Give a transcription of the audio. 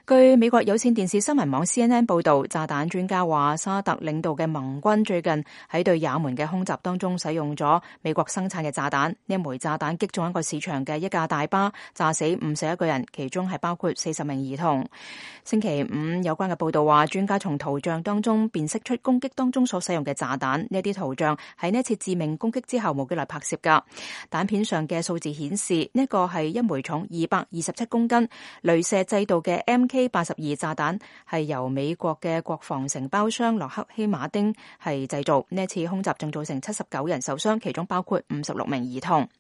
據美國有線電視新聞網 CNN 報導，炸彈專家話沙特領導嘅盟軍最近喺對也門嘅空襲當中使用咗美國生產嘅炸彈。呢一枚炸彈擊中一個市場嘅一架大巴，炸死51個人，其中係包括40名兒童。星期五有關嘅報導話，專家從圖像當中辨識出攻擊當中所使用嘅炸彈。呢啲圖像喺呢一次致命攻擊之後冇幾耐拍攝㗎。彈片上嘅數字顯示，呢個係一枚重227公斤、鐳射製導嘅 MK82 炸彈，係由美國嘅國防承包商洛克希馬丁係製造。呢一次空襲仲造成79人受傷，其中包括56名兒童。